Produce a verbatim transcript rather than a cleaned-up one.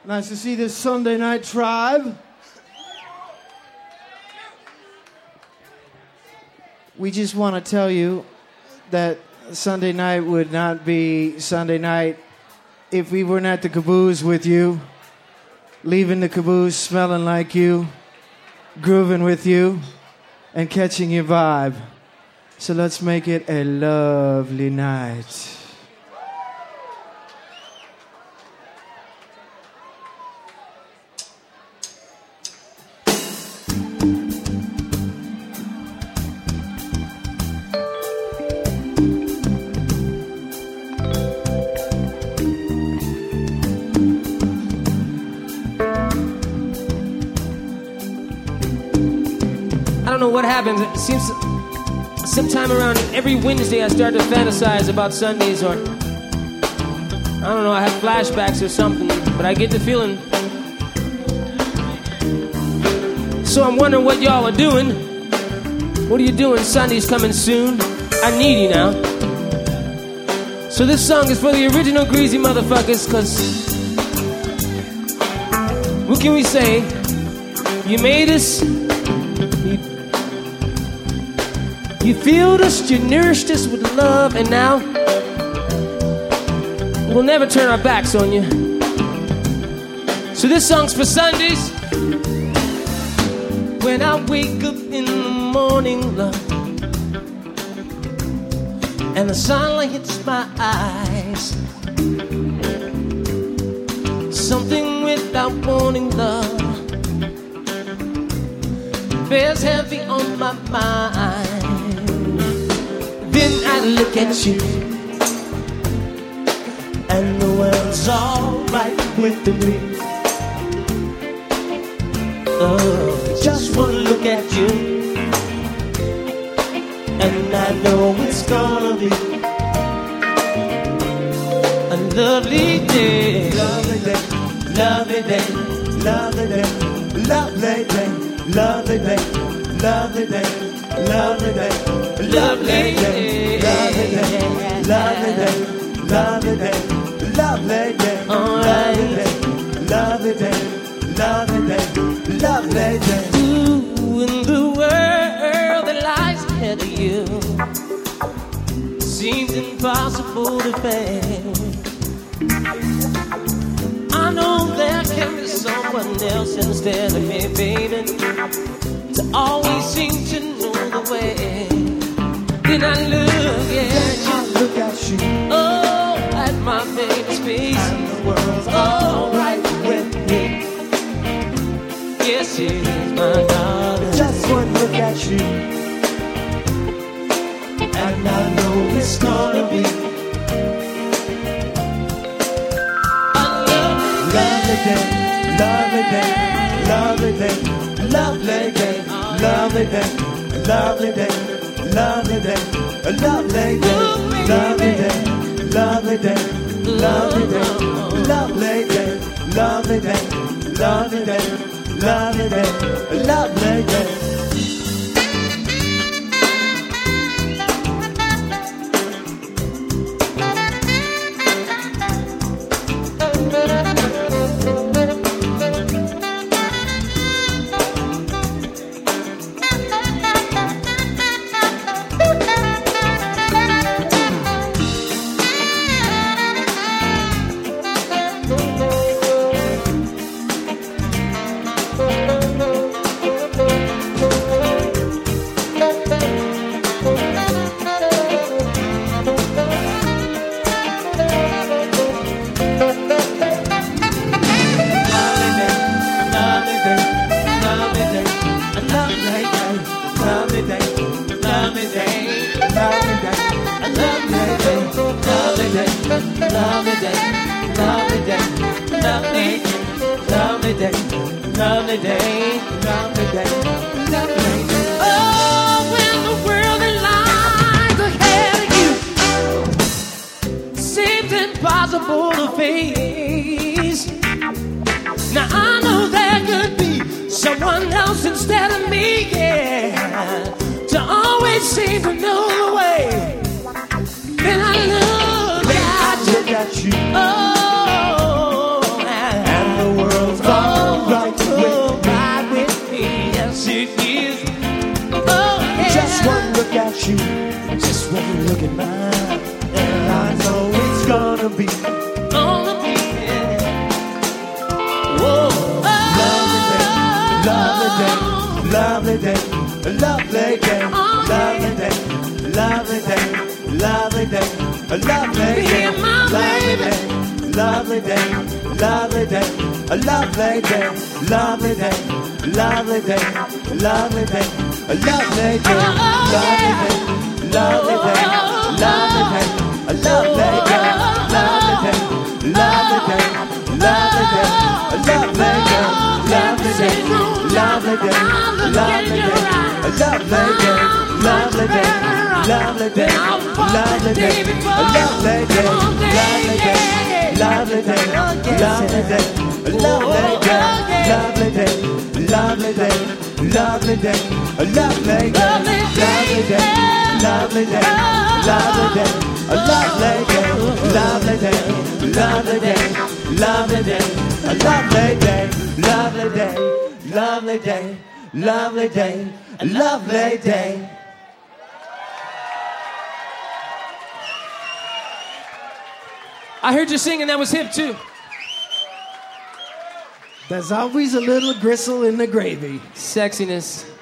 Nice to see this Sunday night tribe. We just want to tell you that Sunday night would not be Sunday night if we weren't at the caboose with you, leaving the caboose smelling like you, grooving with you, and catching your vibe. So let's make it a lovely night. I don't know what happens. It seems sometime around every Wednesday I start to fantasize about Sundays, or I don't know, I have flashbacks or something, but I get the feeling. So I'm wondering what y'all are doing. What are you doing? Sunday's coming soon. I need you now. So this song is for the original greasy motherfuckers, cause what can we say? You made us. You, you filled us, you nourished us with love, and now we'll never turn our backs on you. So this song's for Sundays. When I wake up in the morning, love, and the sunlight hits my eyes, something without warning, love, bears heavy on my mind. Then I look at you, and the world's alright with me. Oh, just one look at you, and I know it's gonna be a lovely day. Lovely day, lovely day, lovely day, lovely day, lovely day, lovely day, lovely day, lovely day, lovely day, lovely day, lovely day, lovely day, lovely day, lovely day, lovely day, lovely day. Ooh, in the world that lies ahead of you seems impossible to face. I know there can be someone else instead of me, baby, to always seem to know the way. Then I look at you, look at you, oh, at my baby's face, and the world's alright with me. Yes, it is, my darling. Just one look at you, and I know it's gonna be lovely day, lovely day, lovely day, lovely day, lovely day, lovely day, lovely day, lovely day, lovely day, lovely day, lovely day, lovely day, lovely day, lovely day, lovely day, lovely day. You. Oh, and the world look at you, just when you look at mine, and I know it's gonna be, gonna be, whoa, lovely day, lovely day, lovely day, lovely day, lovely day, lovely day, lovely day, lovely day, lovely day, lovely day, lovely day, a lovely day, lovely day, lovely day, lovely day, a lovely day, lovely day, lovely day, lovely day, a lovely day, lovely day, lovely day, lovely day, a lovely day, lovely day, lovely day, lovely day, a lovely day, lovely day, lovely day, lovely day, a lovely day, lovely day. Lovely day, lovely day, lovely day, lovely day, lovely day, lovely day, a lovely day, lovely day, lovely day, lovely day, a lovely day, lovely day, lovely day, lovely day, a lovely day, lovely day, lovely day, lovely day, a lovely day. I heard you sing and that was hip too. There's always a little gristle in the gravy. Sexiness.